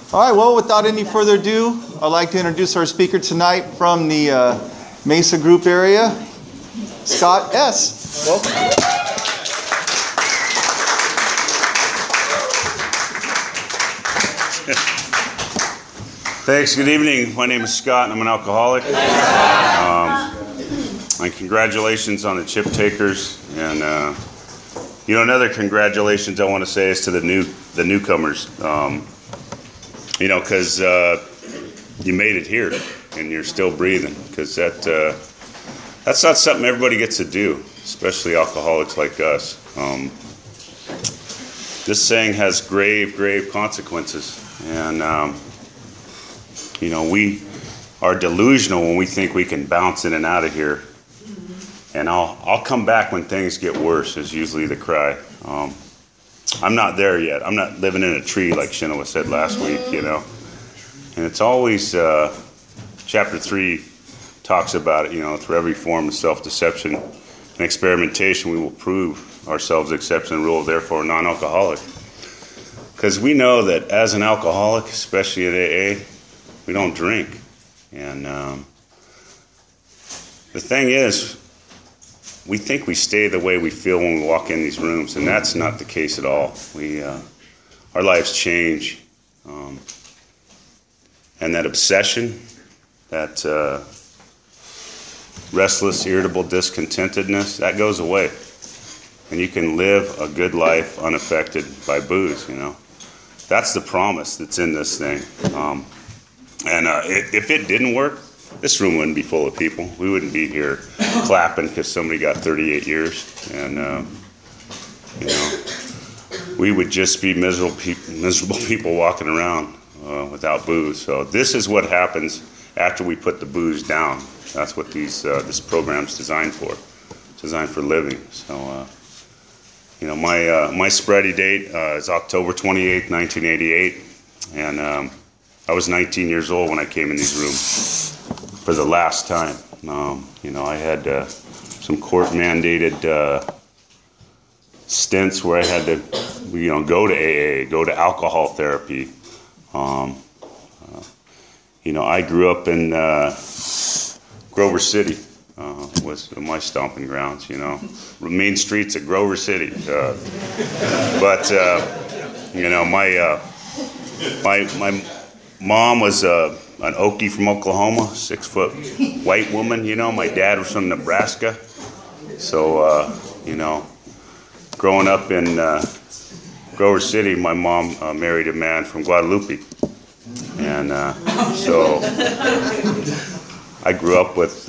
All right, well, without any further ado, I'd like to introduce our speaker tonight from the Mesa Group area, Scott S. Welcome. Thanks. Good evening. My name is Scott, and I'm an alcoholic. And congratulations on the chip takers. And another congratulations I want to say is to the newcomers. Because you made it here and you're still breathing. Because that's not something everybody gets to do, especially alcoholics like us. This saying has grave consequences. And, we are delusional when we think we can bounce in and out of here. And I'll come back when things get worse, is usually the cry. I'm not there yet. I'm not living in a tree like Shinoa said last week, And it's always, chapter 3 talks about it, through every form of self-deception and experimentation, we will prove ourselves exception and rule, therefore non-alcoholic. Because we know that as an alcoholic, especially at AA, we don't drink. And the thing is, we think we stay the way we feel when we walk in these rooms, and that's not the case at all. Our lives change, and that obsession, that restless, irritable discontentedness, that goes away, and you can live a good life unaffected by booze. That's the promise that's in this thing. If it didn't work, this room wouldn't be full of people. We wouldn't be here clapping because somebody got 38 years. And, we would just be miserable people walking around without booze. So this is what happens after we put the booze down. That's what this program's designed for. It's designed for living. So, my spready date is October 28th, 1988. And I was 19 years old when I came in these rooms for the last time. I had some court-mandated stints where I had to, go to AA, go to alcohol therapy. I grew up in Grover City, was my stomping grounds. Main streets of Grover City. My mom was an Okie from Oklahoma, 6-foot white woman. My dad was from Nebraska. So, growing up in Grover City, my mom married a man from Guadalupe. And so I grew up with,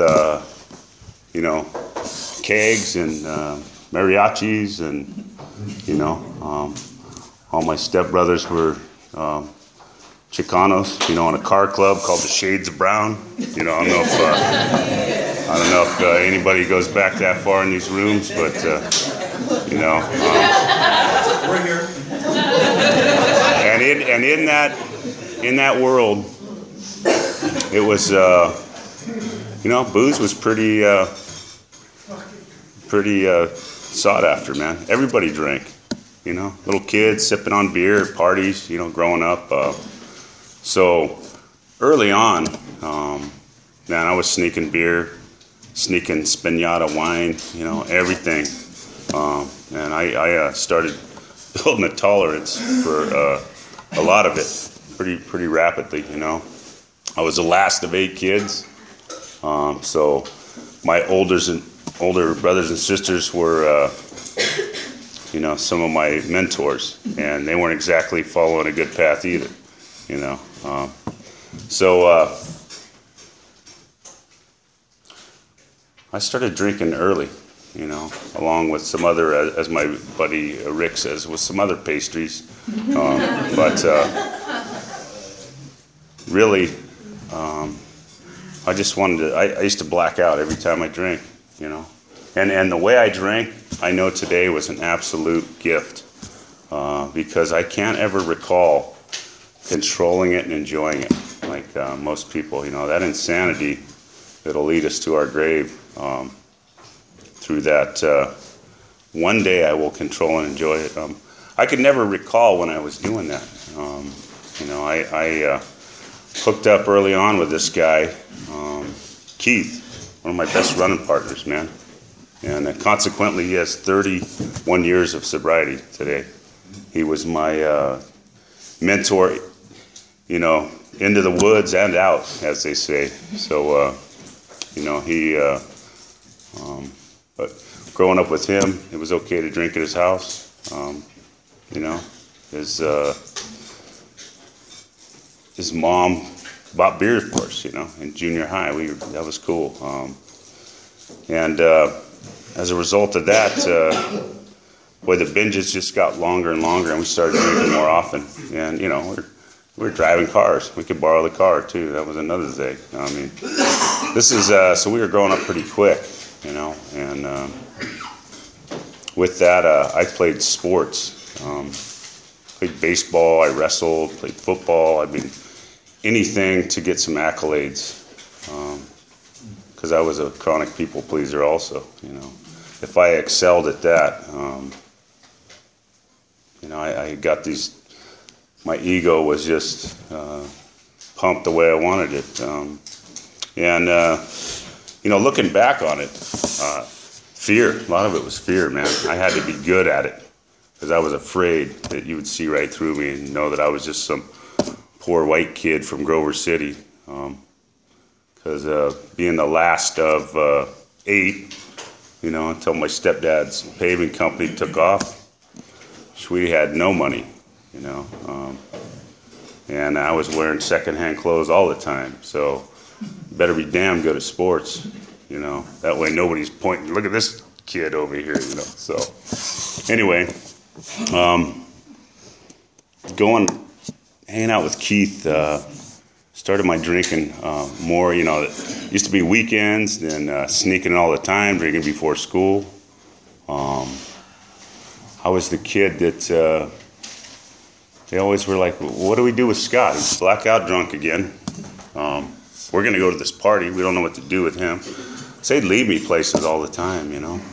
kegs and mariachis and, all my stepbrothers were Chicanos, in a car club called the Shades of Brown. I don't know if anybody goes back that far in these rooms, but We're here. And in that world, it was booze was pretty sought after, man. Everybody drank. Little kids sipping on beer at parties. Growing up. So early on, I was sneaking beer, sneaking Spinata wine, everything. And I started building a tolerance for a lot of it pretty rapidly, I was the last of 8 kids. So my older brothers and sisters were, some of my mentors, and they weren't exactly following a good path either. I started drinking early, along with some other, as my buddy Rick says, with some other pastries. Really, I just wanted to, I used to black out every time I drank, And the way I drank, I know today was an absolute gift, because I can't ever recall controlling it and enjoying it like most people. That insanity that'll lead us to our grave, through that one day I will control and enjoy it. I could never recall when I was doing that. You know, I hooked up early on with this guy, Keith, one of my best running partners, man. And consequently, he has 31 years of sobriety today. He was my mentor, you know, into the woods and out, as they say. So, you know, but growing up with him, it was okay to drink at his house. You know, his mom bought beer for us, you know, in junior high. That was cool. And as a result of that, boy, the binges just got longer and longer, and we started drinking more often. And, you know, we were driving cars. We could borrow the car, too. That was another thing. I mean, this is, so we were growing up pretty quick, you know. And with that, I played sports. Played baseball, I wrestled, played football. I mean, anything to get some accolades. Because I was a chronic people pleaser also, you know. If I excelled at that, you know, I got these, my ego was just pumped the way I wanted it. You know, looking back on it, fear, a lot of it was fear, man. I had to be good at it because I was afraid that you would see right through me and know that I was just some poor white kid from Grover City. Because being the last of 8, you know, until my stepdad's paving company took off, we had no money, you know, and I was wearing secondhand clothes all the time. So better be damn good at sports, you know. That way nobody's pointing, look at this kid over here, you know. So anyway, hanging out with Keith, started my drinking more, you know. It used to be weekends, then sneaking in all the time, drinking before school. I was the kid that they always were like, what do we do with Scott? He's blackout drunk again. We're going to go to this party. We don't know what to do with him. So they'd leave me places all the time, you know.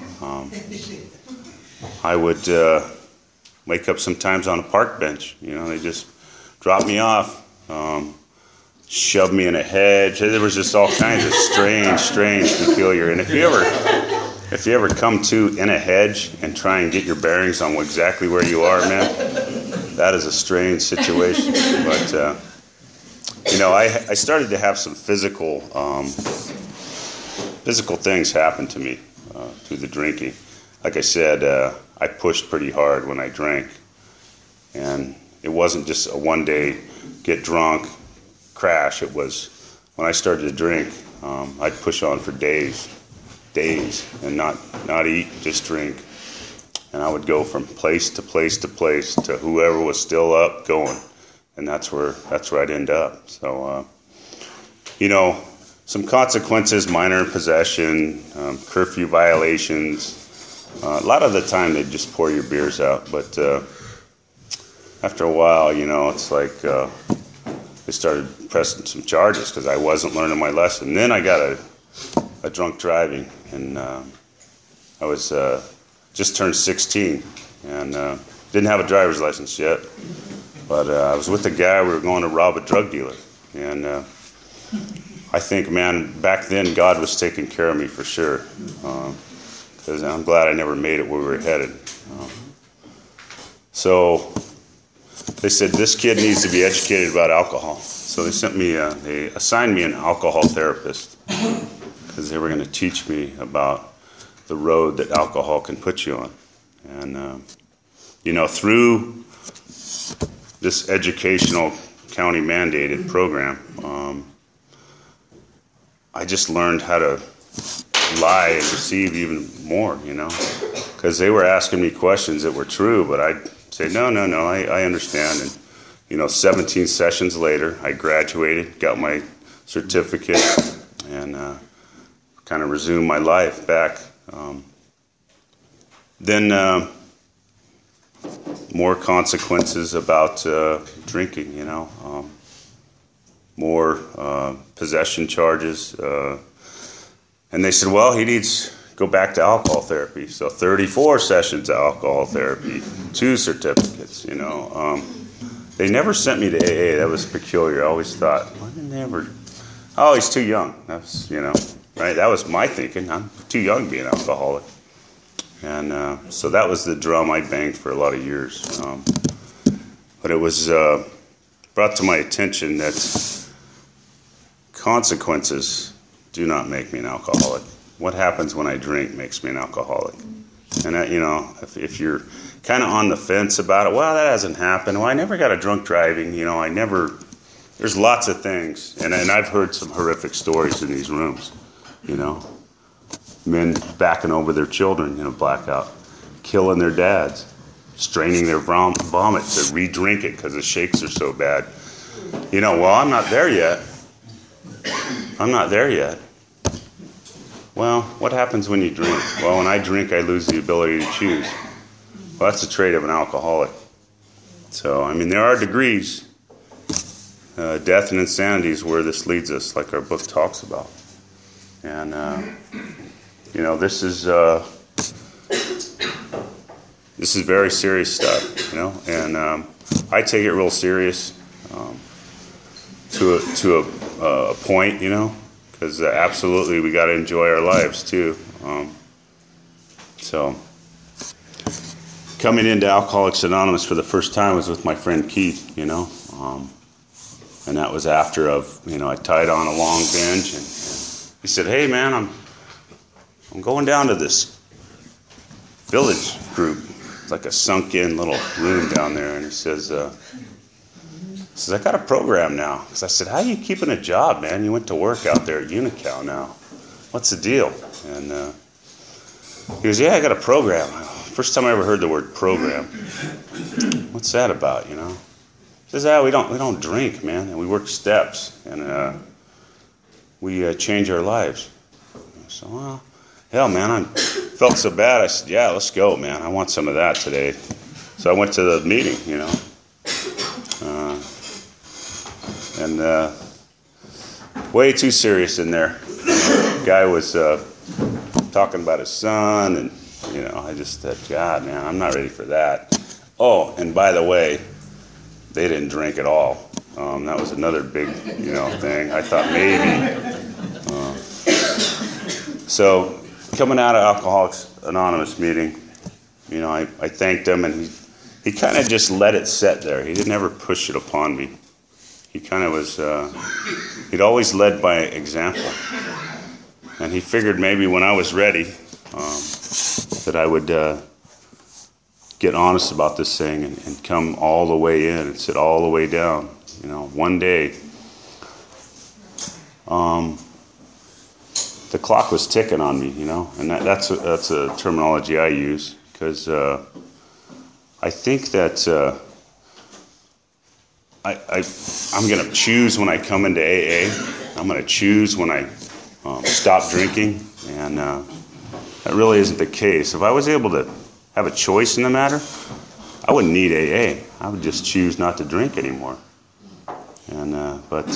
I would wake up sometimes on a park bench. You know, they just drop me off. Shoved me in a hedge. There was just all kinds of strange, peculiar. And if you ever come to in a hedge and try and get your bearings on exactly where you are, man, that is a strange situation. But you know, I started to have some physical things happen to me through the drinking. Like I said, I pushed pretty hard when I drank, and it wasn't just a one day get drunk, crash. It was when I started to drink, I'd push on for days, and not eat, just drink. And I would go from place to place to place to whoever was still up going, and that's where I'd end up. So, you know, some consequences: minor in possession, curfew violations. A lot of the time they'd just pour your beers out, but after a while, you know, it's like they started pressing some charges because I wasn't learning my lesson. Then I got a drunk driving, and I was just turned 16 and didn't have a driver's license yet. But I was with a guy. We were going to rob a drug dealer, and I think, man, back then God was taking care of me for sure. Because I'm glad I never made it where we were headed. So they said this kid needs to be educated about alcohol. So they they assigned me an alcohol therapist because they were going to teach me about the road that alcohol can put you on. And you know, through this educational county mandated program, I just learned how to lie and deceive even more, you know, because they were asking me questions that were true, but I'd say, no, I understand. And, you know, 17 sessions later, I graduated, got my certificate, and kind of resumed my life back. Then more consequences about drinking, you know, more possession charges. And they said, well, he needs to go back to alcohol therapy. So 34 sessions of alcohol therapy, 2 certificates, you know. They never sent me to AA. That was peculiar. I always thought, why didn't they ever? Oh, he's too young. That's, right? That was my thinking. I'm too young to be an alcoholic. And so that was the drum I banged for a lot of years. But it was brought to my attention that consequences do not make me an alcoholic. What happens when I drink makes me an alcoholic. And, if you're kind of on the fence about it, well, that hasn't happened. Well, I never got a drunk driving. There's lots of things. And I've heard some horrific stories in these rooms, Men backing over their children in a blackout, killing their dads, straining their vomit to re-drink it because the shakes are so bad. Well, I'm not there yet. Well, what happens when you drink? Well, when I drink, I lose the ability to choose. Well, that's a trait of an alcoholic. So, there are degrees. Death and insanity is where this leads us, like our book talks about. And, this is very serious stuff, and I take it real serious to a point, because absolutely we got to enjoy our lives too. So coming into Alcoholics Anonymous for the first time was with my friend Keith, and that was after I tied on a long binge, and he said, "Hey man, I'm going down to this village group. It's like a sunk-in little room down there." And he says, I got a program now. Because I said, how are you keeping a job, man? You went to work out there at Unical now. What's the deal? And he goes, yeah, I got a program. First time I ever heard the word program. What's that about, He says, we don't drink, man. And we work steps. And we change our lives. So, well, hell, man, I felt so bad. I said, yeah, let's go, man. I want some of that today. So I went to the meeting, and way too serious in there. The guy was talking about his son, and, I just said, God, man, I'm not ready for that. Oh, and by the way, they didn't drink at all. That was another big, thing. I thought maybe. So coming out of Alcoholics Anonymous meeting, I thanked him, and he kind of just let it sit there. He didn't ever push it upon me. He kind of was, he'd always led by example. And he figured maybe when I was ready that I would get honest about this thing and come all the way in and sit all the way down. One day, the clock was ticking on me, and that's a terminology I use because I think that I'm going to choose when I come into AA. I'm going to choose when I stop drinking, and that really isn't the case. If I was able to have a choice in the matter, I wouldn't need AA. I would just choose not to drink anymore. And but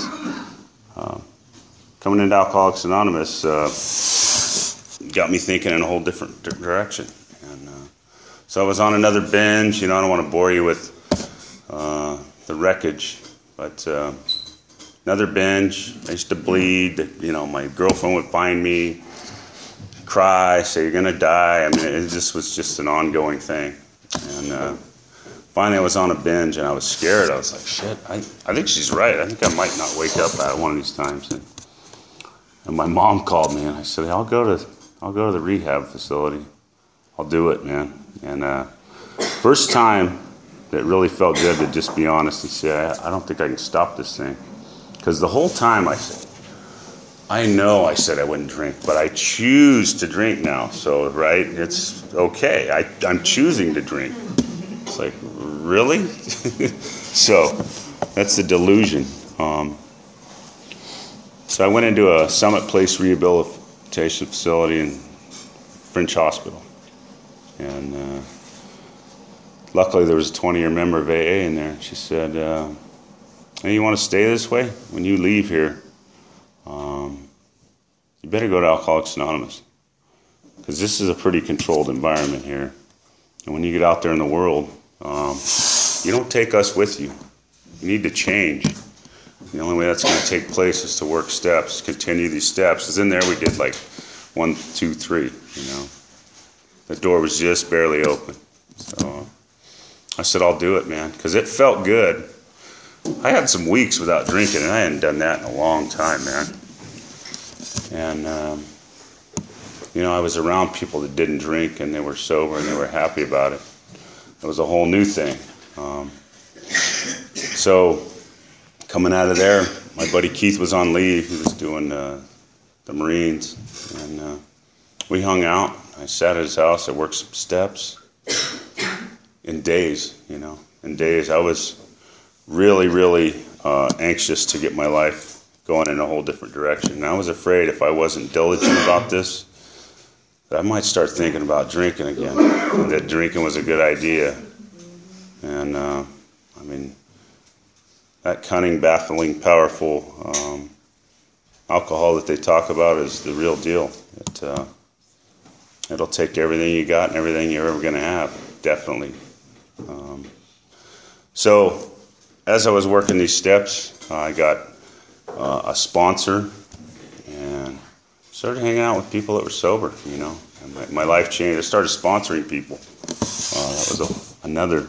coming into Alcoholics Anonymous got me thinking in a whole different direction. And so I was on another binge. I don't want to bore you with the wreckage, but another binge. I used to bleed. My girlfriend would find me, cry, say you're gonna die. It was just an ongoing thing. And finally, I was on a binge, and I was scared. I was like, shit, I think she's right. I think I might not wake up at one of these times. And my mom called me, and I said, I'll go to the rehab facility. I'll do it, man. And first time that really felt good to just be honest and say, I don't think I can stop this thing. Because the whole time I said I wouldn't drink, but I choose to drink now. So, right, it's okay. I'm choosing to drink. It's like, really? So, that's the delusion. So I went into a Summit Place rehabilitation facility in French Hospital. And luckily there was a 20-year member of AA in there. She said, hey, you want to stay this way? When you leave here, you better go to Alcoholics Anonymous. Because this is a pretty controlled environment here. And when you get out there in the world, you don't take us with you. You need to change. The only way that's going to take place is to work steps, continue these steps. Because in there we did like 1, 2, 3, you know. The door was just barely open. So I said, I'll do it, man, because it felt good. I had some weeks without drinking, and I hadn't done that in a long time, man. And, you know, I was around people that didn't drink, and they were sober, and they were happy about it. It was a whole new thing. So coming out of there, my buddy Keith was on leave. He was doing the Marines, and we hung out. I sat at his house. I worked some steps. In days, you know, in days, I was really, really anxious to get my life going in a whole different direction. And I was afraid if I wasn't diligent about this, that I might start thinking about drinking again, and that drinking was a good idea. And, I mean, that cunning, baffling, powerful alcohol that they talk about is the real deal. It'll take everything you got and everything you're ever going to have, definitely. So as I was working these steps, I got a sponsor and started hanging out with people that were sober, you know. And my life changed. I started sponsoring people. That was another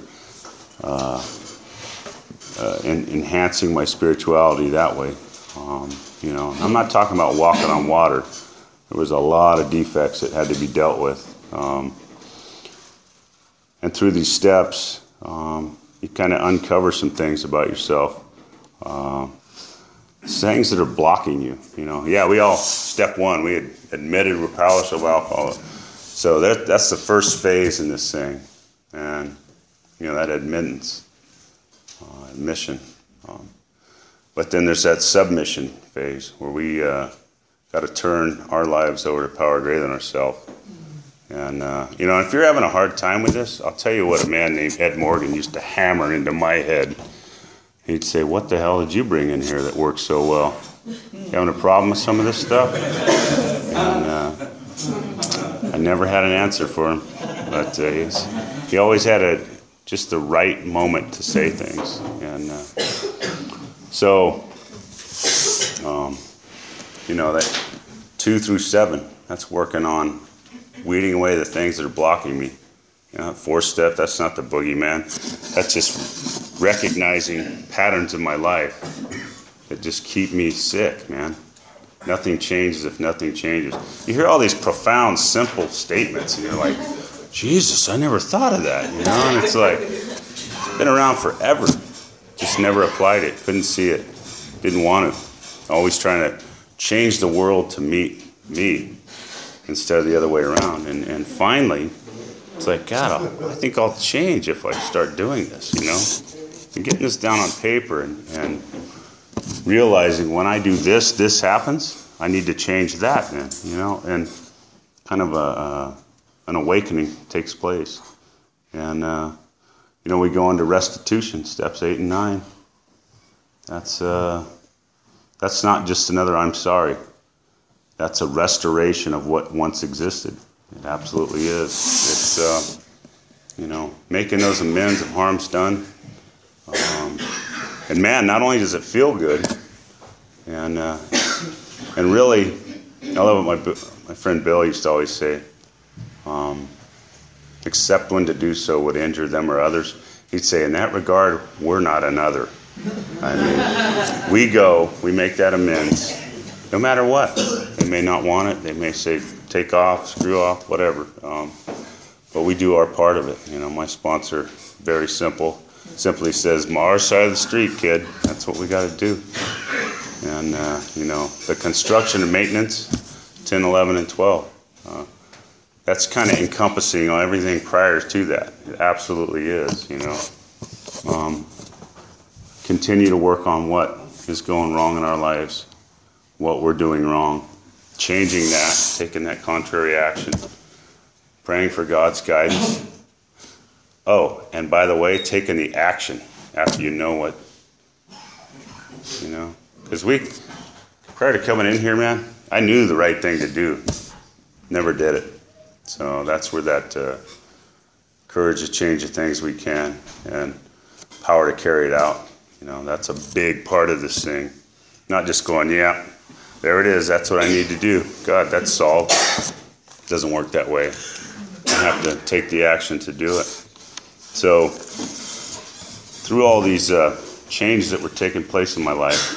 enhancing my spirituality that way. You know, I'm not talking about walking on water. There was a lot of defects that had to be dealt with. And through these steps, you kind of uncover some things about yourself. Things that are blocking you, you know. Yeah, we all, step one, we had admitted we're powerless of alcohol. So that's the first phase in this thing. And, you know, that admittance, admission. But then there's that submission phase where we got to turn our lives over to power greater than ourselves. And, you know, if you're having a hard time with this, I'll tell you what a man named Ed Morgan used to hammer into my head. He'd say, what the hell did you bring in here that works so well? You having a problem with some of this stuff? And I never had an answer for him. But he always had just the right moment to say things. And so, you know, that 2 through 7, that's working on weeding away the things that are blocking me. You know, 4-step, that's not the boogeyman. That's just recognizing patterns of my life that just keep me sick, man. Nothing changes if nothing changes. You hear all these profound, simple statements, and you're like, Jesus, I never thought of that, you know? And it's like, it's been around forever. Just never applied it, couldn't see it, didn't want to. Always trying to change the world to meet me instead of the other way around. And finally, it's like, God, I think I'll change if I start doing this, you know? And getting this down on paper and realizing when I do this, this happens, I need to change that, man, you know? And kind of an awakening takes place. And, you know, we go into restitution, steps 8 and 9. That's not just another I'm sorry. That's a restoration of what once existed. It absolutely is. It's, you know, making those amends of harms done. And man, not only does it feel good, and really, I love what my friend Bill used to always say, except when to do so would injure them or others. He'd say, in that regard, we're not another. I mean, we make that amends, no matter what. They may not want it. They may say, take off, screw off, whatever. But we do our part of it. You know, my sponsor, very simple, simply says, our side of the street, kid. That's what we got to do. And, you know, the construction and maintenance, 10, 11, and 12. That's kind of encompassing on everything prior to that. It absolutely is, you know. Continue to work on what is going wrong in our lives, what we're doing wrong, changing that, taking that contrary action, praying for God's guidance. Oh, and by the way, taking the action after you know what, you know. Because prior to coming in here, man, I knew the right thing to do. Never did it. So that's where that courage to change the things we can and power to carry it out That's a big part of this thing. Not just going, yeah, there it is, that's what I need to do. God, that's solved. It doesn't work that way. I have to take the action to do it. So, through all these changes that were taking place in my life,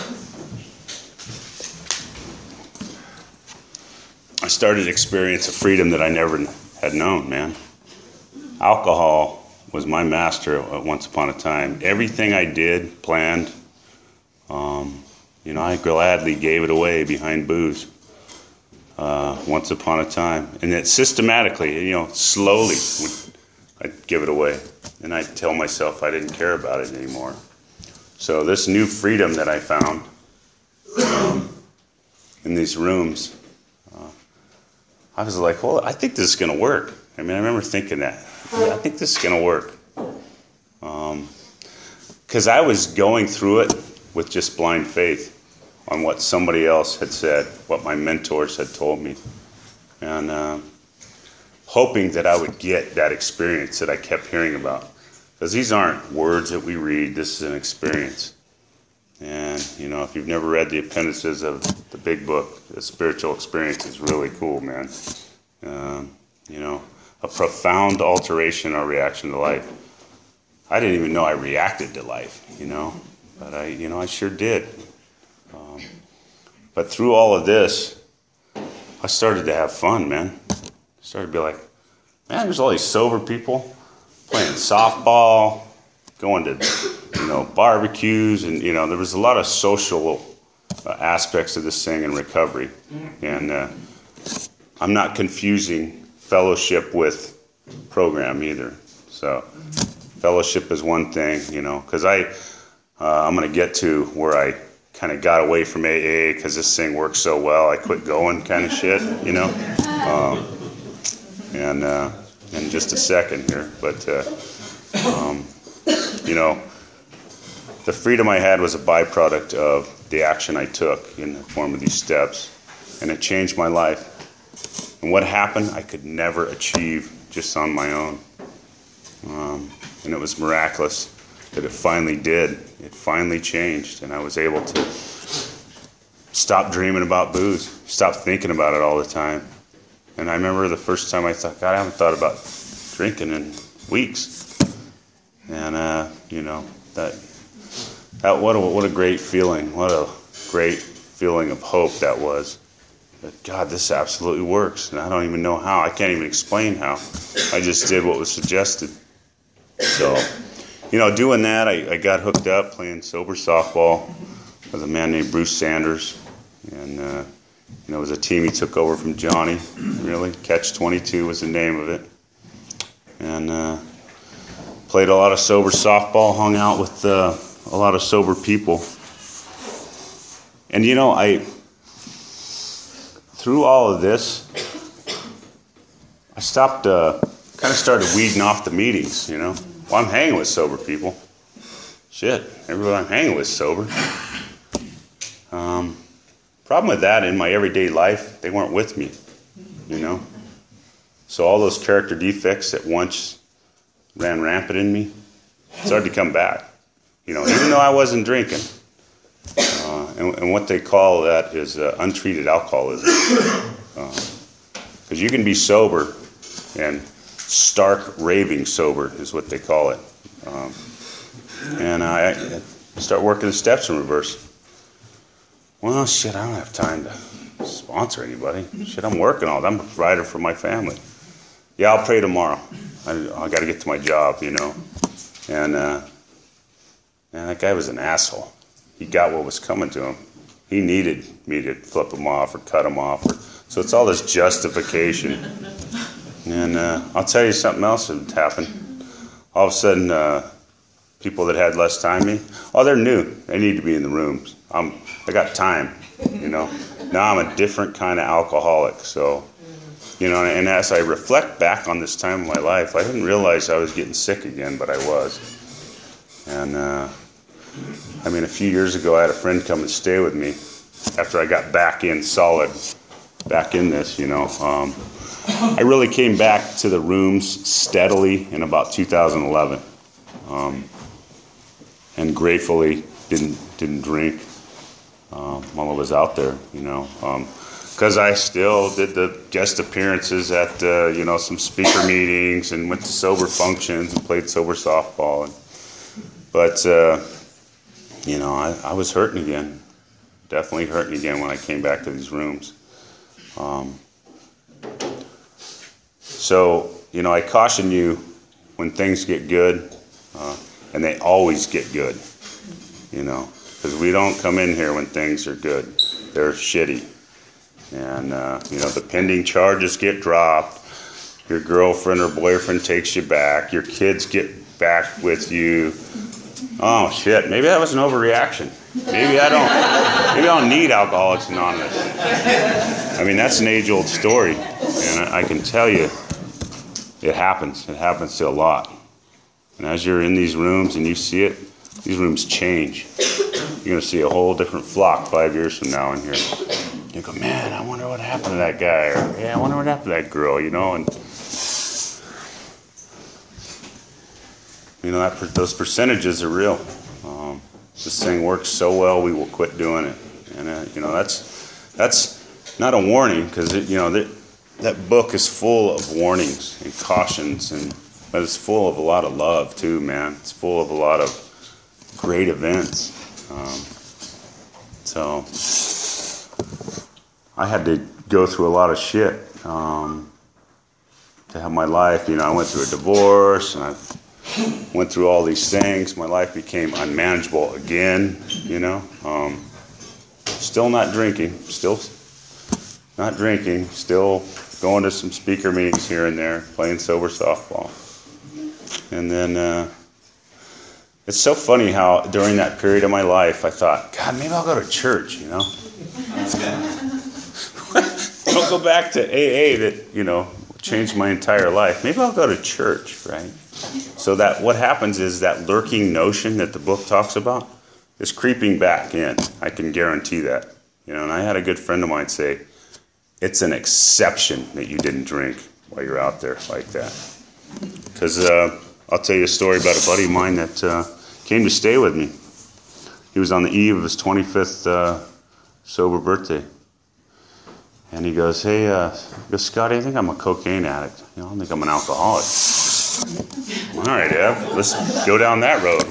I started to experience a freedom that I never had known, man. Alcohol was my master at once upon a time. Everything I did, planned, I gladly gave it away behind booze once upon a time. And that systematically, slowly, I'd give it away. And I'd tell myself I didn't care about it anymore. So this new freedom that I found in these rooms, I was like, well, I think this is going to work. I remember thinking that. I think this is going to work. Because I was going through it with just blind faith on what somebody else had said, what my mentors had told me. And hoping that I would get that experience that I kept hearing about. Because these aren't words that we read, this is an experience. And, if you've never read the appendices of the big book, The Spiritual Experience is really cool, man. A profound alteration or reaction to life. I didn't even know I reacted to life, but I sure did. But through all of this, I started to have fun, man. I started to be like, man, there's all these sober people playing softball, going to, barbecues, and, there was a lot of social aspects of this thing in recovery. And I'm not confusing fellowship with program either. So fellowship is one thing, because I'm going to get to where I kind of got away from AA because this thing works so well. I quit going kind of shit, in just a second here. But, the freedom I had was a byproduct of the action I took in the form of these steps. And it changed my life. And what happened, I could never achieve just on my own. And it was miraculous that it finally did. It finally changed. And I was able to stop dreaming about booze, stop thinking about it all the time. And I remember the first time I thought, God, I haven't thought about drinking in weeks. And, what a great feeling. What a great feeling of hope that was. That, God, this absolutely works. And I don't even know how. I can't even explain how. I just did what was suggested. So, doing that, I got hooked up playing sober softball with a man named Bruce Sanders. And, it was a team he took over from Johnny, really. Catch 22 was the name of it. And played a lot of sober softball, hung out with a lot of sober people. And, through all of this, I stopped, kind of started weeding off the meetings, Well, I'm hanging with sober people. Shit, everybody I'm hanging with is sober. Problem with that, in my everyday life, they weren't with me, So all those character defects that once ran rampant in me started to come back, even though I wasn't drinking. And what they call that is untreated alcoholism. Because you can be sober, and stark raving sober is what they call it. And I start working the steps in reverse. Well, shit, I don't have time to sponsor anybody. Shit, I'm working all day. I'm a provider for my family. Yeah, I'll pray tomorrow. I got to get to my job, And man, that guy was an asshole. He got what was coming to him. He needed me to flip him off or cut him off. So it's all this justification. And I'll tell you something else that happened. All of a sudden, people that had less time than me, they're new. They need to be in the rooms. I got time, Now I'm a different kind of alcoholic. So, and as I reflect back on this time of my life, I didn't realize I was getting sick again, but I was. And, a few years ago, I had a friend come and stay with me after I got back in solid, back in this, I really came back to the rooms steadily in about 2011. and gratefully didn't drink while I was out there, because I still did the guest appearances at some speaker meetings and went to sober functions and played sober softball. But I was hurting again, definitely hurting again when I came back to these rooms. So I caution you when things get good, and they always get good, because we don't come in here when things are good. They're shitty. And, the pending charges get dropped. Your girlfriend or boyfriend takes you back. Your kids get back with you. Oh, shit. Maybe that was an overreaction. Maybe I don't need Alcoholics Anonymous. I mean, that's an age-old story. And I can tell you, it happens. It happens to a lot. And as you're in these rooms and you see it, these rooms change. You're going to see a whole different flock 5 years from now in here. You go, man, I wonder what happened to that guy. Or, yeah, I wonder what happened to that girl, And, those percentages are real. This thing works so well, we will quit doing it. And, that's not a warning, because, that book is full of warnings and cautions, but it's full of a lot of love, too, man. It's full of a lot of great events. So I had to go through a lot of shit to have my life. I went through a divorce, and I went through all these things. My life became unmanageable again, Still not drinking, still going to some speaker meetings here and there, playing sober softball. And then it's so funny how during that period of my life I thought, God, maybe I'll go to church, Don't go back to AA that, changed my entire life. Maybe I'll go to church, right? So that what happens is that lurking notion that the book talks about is creeping back in. I can guarantee that. And I had a good friend of mine say, it's an exception that you didn't drink while you're out there like that. Because I'll tell you a story about a buddy of mine that came to stay with me. He was on the eve of his 25th sober birthday. And he goes, hey, Scotty, I think I'm a cocaine addict. I don't think I'm an alcoholic. All right, Ev, let's go down that road.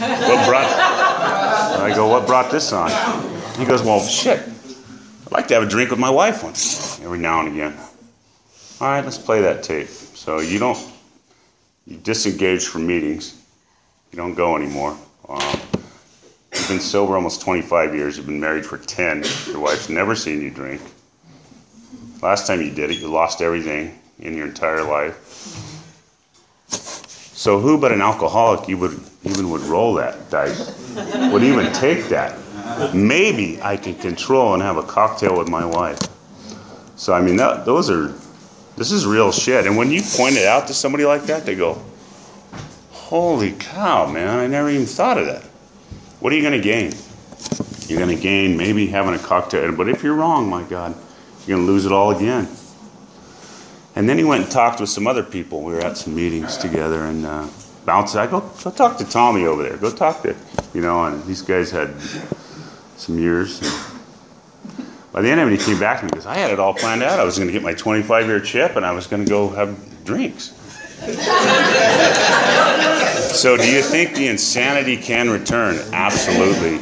What brought this on? He goes, well, shit, I'd like to have a drink with my wife once, every now and again. All right, let's play that tape. So you disengage from meetings. You don't go anymore. You've been sober almost 25 years. You've been married for 10. Your wife's never seen you drink. Last time you did it, you lost everything in your entire life. So who but an alcoholic would roll that dice? Would even take that? Maybe I can control and have a cocktail with my wife. So this is real shit. And when you point it out to somebody like that, they go, holy cow, man, I never even thought of that. What are you going to gain? You're going to gain maybe having a cocktail. But if you're wrong, my God, you're going to lose it all again. And then he went and talked with some other people. We were at some meetings together, and bounced. I go talk to Tommy over there. Go talk to, and these guys had some years. And by the end of it, he came back to me and goes, I had it all planned out. I was going to get my 25-year chip, and I was going to go have drinks. So do you think the insanity can return? Absolutely,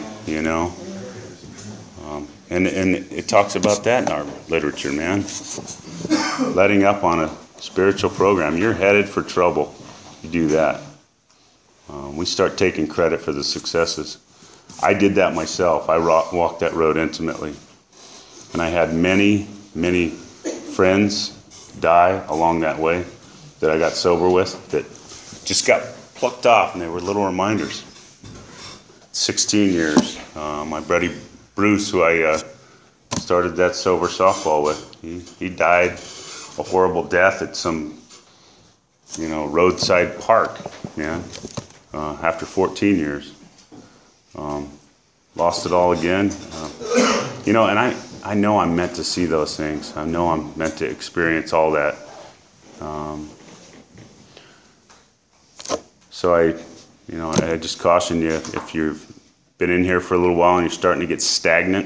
And it talks about that in our literature, man. Letting up on a spiritual program. You're headed for trouble. You do that. We start taking credit for the successes. I did that myself. I walked that road intimately. And I had many, many friends die along that way that I got sober with that just got plucked off, and they were little reminders. 16 years. My buddy Bruce, who I started that sober softball with, he died a horrible death at some, roadside park, after 14 years. Lost it all again. And I know I'm meant to see those things. I know I'm meant to experience all that. So I I just caution you, if you've been in here for a little while and you're starting to get stagnant,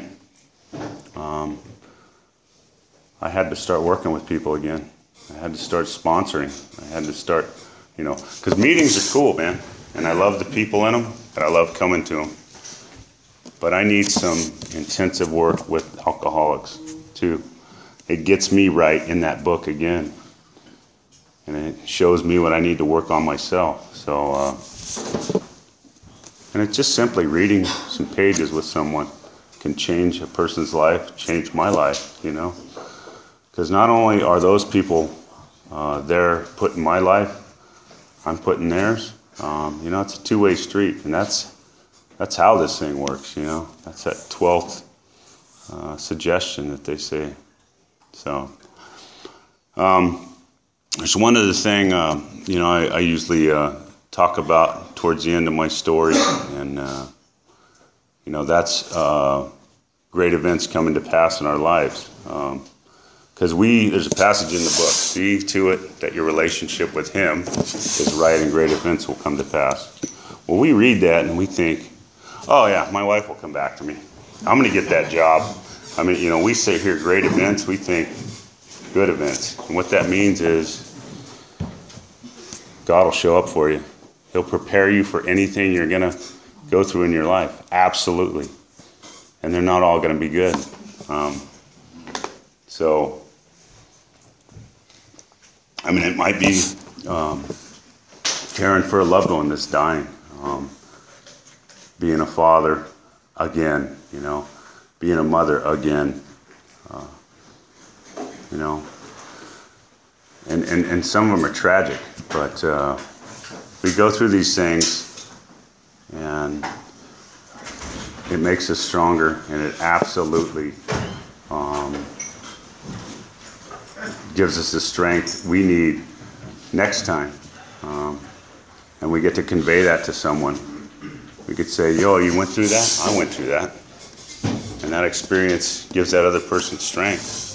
I had to start working with people again. I had to start sponsoring. I had to start, because meetings are cool, man. And I love the people in them, and I love coming to them. But I need some intensive work with alcoholics, too. It gets me right in that book again. And it shows me what I need to work on myself. So, and it's just simply reading some pages with someone can change a person's life, change my life, Because not only are those people there putting my life, I'm putting theirs. It's a two-way street, and that's how this thing works. That's that 12th suggestion that they say. So, there's one other thing. I usually talk about towards the end of my story, and that's great events coming to pass in our lives. Because there's a passage in the book, see to it that your relationship with Him is right and great events will come to pass. Well, we read that and we think, oh yeah, my wife will come back to me. I'm going to get that job. We say here great events, we think good events. And what that means is God will show up for you. He'll prepare you for anything you're going to go through in your life. Absolutely. And they're not all going to be good. It might be caring for a loved one that's dying, being a father again, being a mother again, and some of them are tragic, but we go through these things, and it makes us stronger, and it absolutely gives us the strength we need next time. And we get to convey that to someone. We could say, yo, you went through that? I went through that. And that experience gives that other person strength.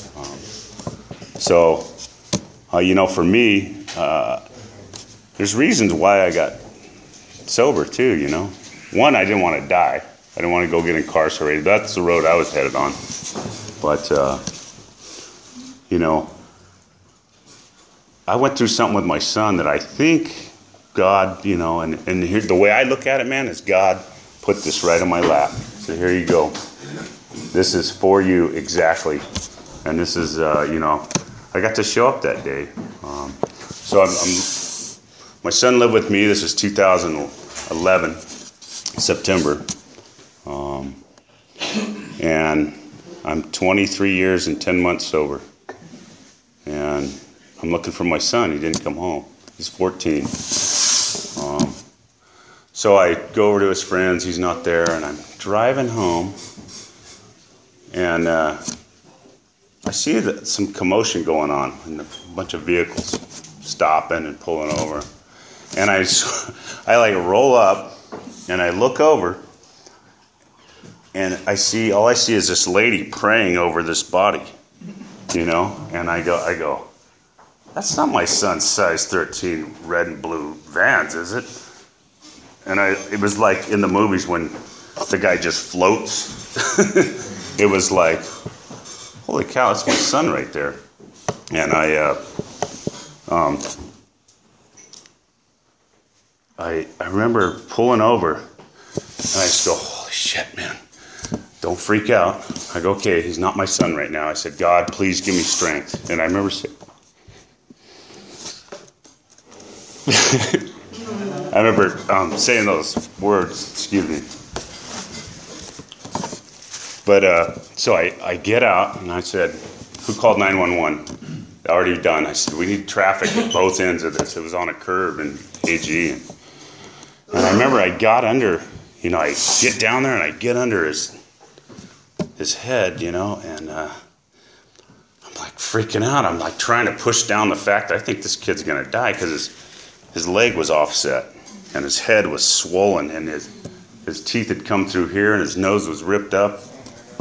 For me, there's reasons why I got sober too, One, I didn't want to die. I didn't want to go get incarcerated. That's the road I was headed on. But, I went through something with my son that I think God, and here, the way I look at it, man, is God put this right on my lap. So here you go. This is for you exactly. And this is, I got to show up that day. My son lived with me. This was 2011, September. And I'm 23 years and 10 months sober. And I'm looking for my son. He didn't come home. He's 14. So I go over to his friends. He's not there. And I'm driving home. And I see some commotion going on. And a bunch of vehicles stopping and pulling over. And I roll up. And I look over. And all I see is this lady praying over this body. And I go, that's not my son's size 13 red and blue Vans, is it? And it was like in the movies when the guy just floats. It was like, holy cow, that's my son right there. And I remember pulling over, and I just go, holy shit, man. Don't freak out. I go, okay, he's not my son right now. I said, God, please give me strength. And I remember saying those words, excuse me. But so I get out, and I said, who called 911? Already done. I said, we need traffic at both ends of this. It was on a curve in AG. And I remember I got under, I get down there, and I get under his head, and I'm like freaking out. I'm like trying to push down the fact that I think this kid's going to die because his leg was offset and his head was swollen and his teeth had come through here and his nose was ripped up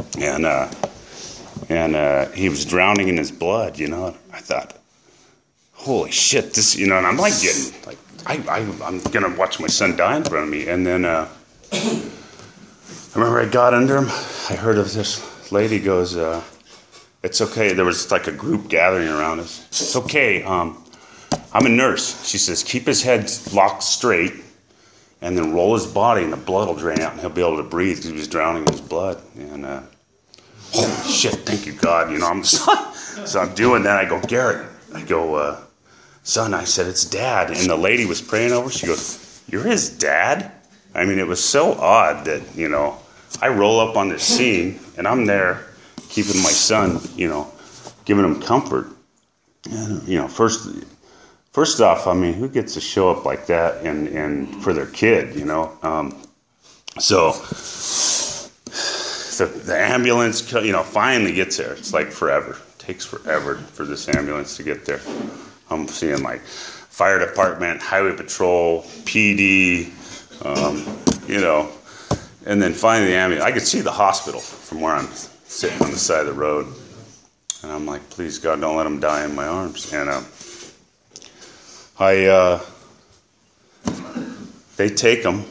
and he was drowning in his blood, I thought, holy shit, this, and I'm like getting, like, I'm going to watch my son die in front of me. And then I remember I got under him. I heard of this lady goes, it's okay. There was like a group gathering around us. It's okay. I'm a nurse. She says, keep his head locked straight and then roll his body and the blood will drain out and he'll be able to breathe because he was drowning in his blood. And holy shit, thank you, God. So I'm doing that. I go, Garrett. I go, son, I said, it's Dad. And the lady was praying over. She goes, you're his dad? I mean, it was so odd that, I roll up on this scene and I'm there keeping my son, giving him comfort. And, first off, I mean, who gets to show up like that and for their kid, So the ambulance, finally gets there. It's like forever. It takes forever for this ambulance to get there. I'm seeing like fire department, highway patrol, PD, and then finally the ambulance. I could see the hospital from where I'm sitting on the side of the road. And I'm like, please, God, don't let him die in my arms. And they take him.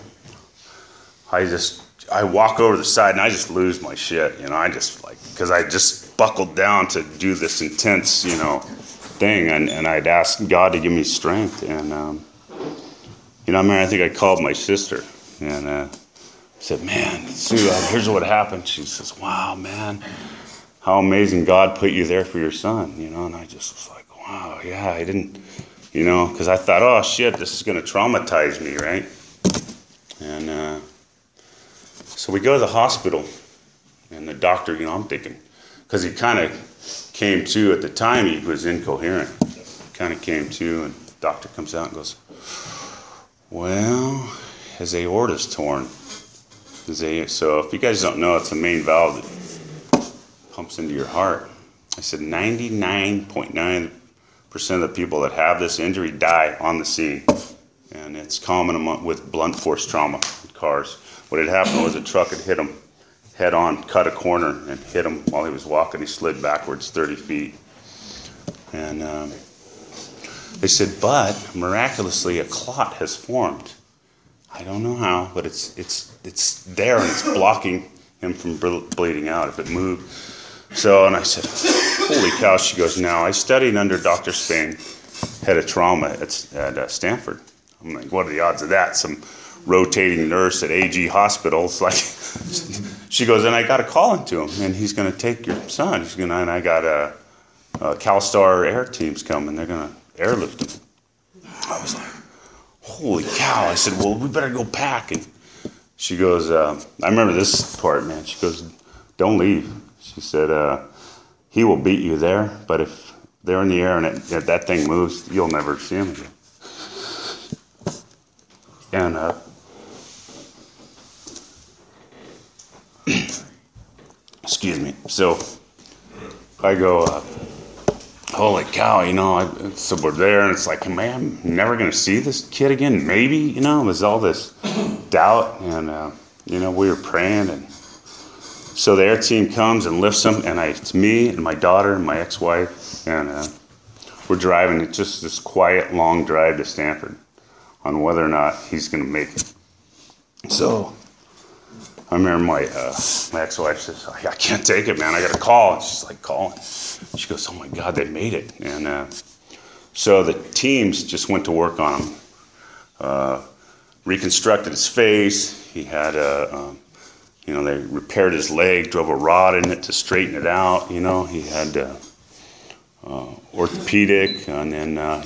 I walk over the side and I just lose my shit. I just because I just buckled down to do this intense, thing. And I'd ask God to give me strength. And, I think I called my sister and said, man, Sue, here's what happened. She says, wow, man, how amazing God put you there for your son, And I just was like, wow, yeah, I didn't, because I thought, oh, shit, this is going to traumatize me, right? And so we go to the hospital, and the doctor, I'm thinking, because he kind of came to, at the time, he was incoherent. Kind of came to, and the doctor comes out and goes, well, his aorta's torn. So if you guys don't know, it's the main valve that pumps into your heart. I said 99.9% of the people that have this injury die on the scene. And it's common with blunt force trauma in cars. What had happened was a truck had hit him head on, cut a corner, and hit him while he was walking. He slid backwards 30 feet. And they said, but miraculously a clot has formed. I don't know how, but it's there and it's blocking him from bleeding out if it moved. So, and I said, holy cow. She goes, now, I studied under Dr. Spain, head of trauma at Stanford. I'm like, what are the odds of that? Some rotating nurse at AG Hospital. It's like, she goes, and I got a call into him, and he's going to take your son. And I got a CalStar Air teams coming. They're going to airlift him. I was like, holy cow. I said, well, we better go pack. And she goes, I remember this part, man. She goes, don't leave. She said, he will beat you there, but if they're in the air and if that thing moves, you'll never see him again. And excuse me. So I go, holy cow, so we're there, and it's like, man, I'm never going to see this kid again, maybe, there's all this doubt, and, we were praying, and so the air team comes and lifts him, and it's me and my daughter and my ex-wife, and we're driving. It's just this quiet, long drive to Stanford on whether or not he's going to make it. So I remember my ex-wife says, I can't take it, man. I got to call. And she's like calling. She goes, oh, my God, they made it. And so the teams just went to work on him, reconstructed his face. He had they repaired his leg, drove a rod in it to straighten it out. He had orthopedic, and then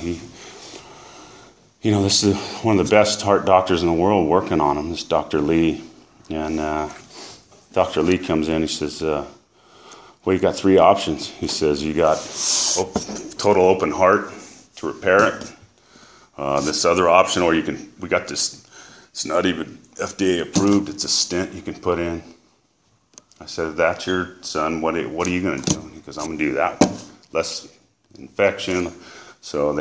this is one of the best heart doctors in the world working on him, this Dr. Lee. And Dr. Lee comes in, he says, well, you got three options. He says, you got total open heart to repair it. This other option, or we got this, it's not even FDA approved, it's a stent you can put in. I said, if that's your son, what are you going to do? He goes, I'm going to do that one. Less infection. So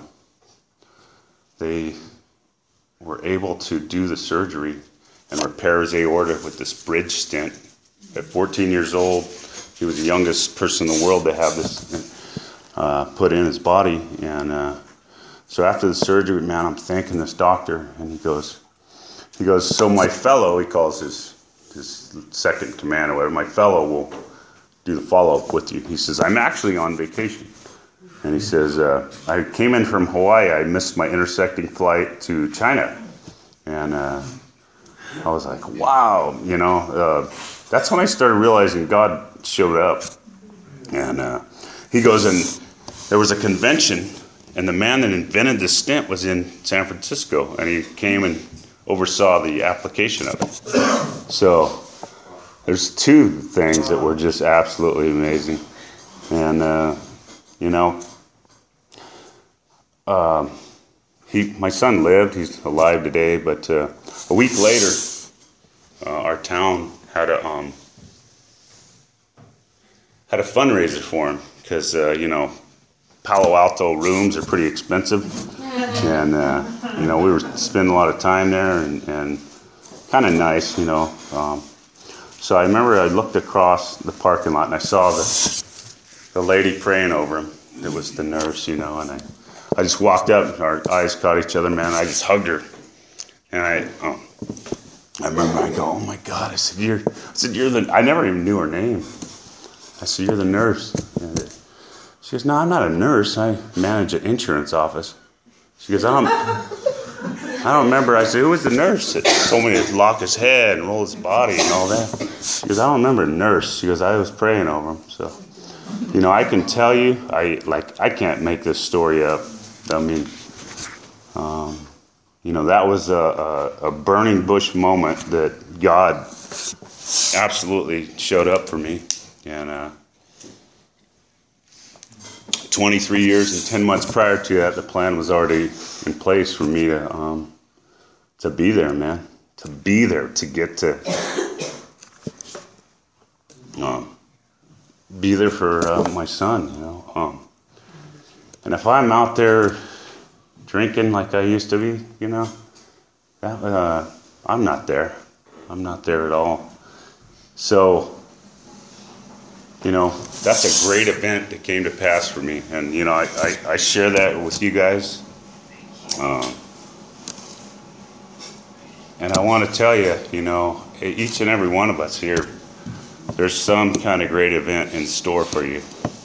they were able to do the surgery and repair his aorta with this bridge stent. At 14 years old, he was the youngest person in the world to have this. put in his body. And so after the surgery, man, I'm thanking this doctor, and he goes, so my fellow, he calls his second command or whatever, my fellow will do the follow-up with you. He says, I'm actually on vacation. And he says, I came in from Hawaii. I missed my intersecting flight to China. And I was like, wow, that's when I started realizing God showed up. And he goes, and there was a convention, and the man that invented the stent was in San Francisco, and he came and oversaw the application of it. So there's two things that were just absolutely amazing. And, my son lived, he's alive today, but a week later, our town had a fundraiser for him, because, Palo Alto rooms are pretty expensive. And, we were spending a lot of time there, and kind of nice, So I remember I looked across the parking lot, and I saw the lady praying over him. It was the nurse, and I just walked up, and our eyes caught each other, man. I just hugged her. And I remember I go, oh my God. I said, you're the, I never even knew her name. I said, you're the nurse. And she goes, no, I'm not a nurse. I manage an insurance office. She goes, I don't remember. I said, who was the nurse that told me to lock his head and roll his body and all that? She goes, I don't remember a nurse. She goes, I was praying over him. So, I can tell you, I can't make this story up. I mean, that was a burning bush moment that God absolutely showed up for me. And 23 years and 10 months prior to that, the plan was already in place for me to be there, man. To be there, to get to be there for my son, And if I'm out there drinking like I used to be, I'm not there. I'm not there at all. So, that's a great event that came to pass for me. And, I share that with you guys. And I want to tell you, each and every one of us here, there's some kind of great event in store for you.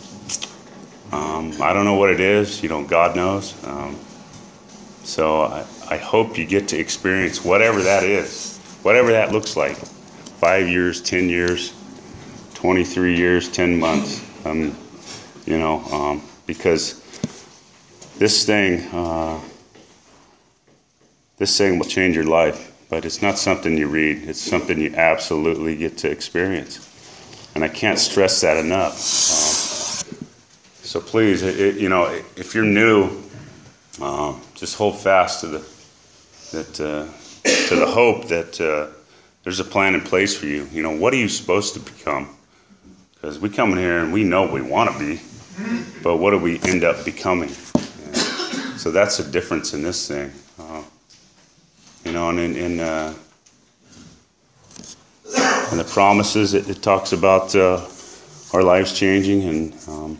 I don't know what it is, God knows. So I hope you get to experience whatever that is, whatever that looks like. 5 years, 10 years, 23 years, 10 months. Because this thing will change your life. But it's not something you read. It's something you absolutely get to experience. And I can't stress that enough. So please, if you're new, just hold fast to the hope that there's a plan in place for you. What are you supposed to become? Because we come in here and we know what we want to be, but what do we end up becoming? So that's the difference in this thing. And in the promises, it talks about our lives changing, and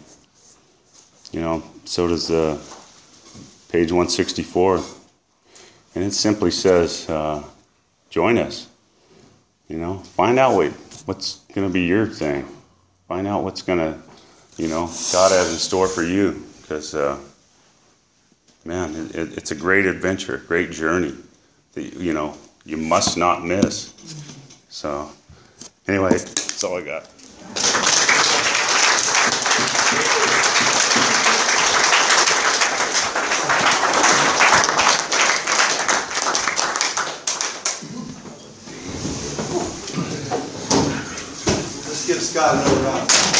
so does page 164, and it simply says, join us. Find out what's going to be your thing. Find out what's going to, God has in store for you, because man, it's a great adventure, a great journey that you must not miss. So anyway, that's all I got. Let's give Scott another round.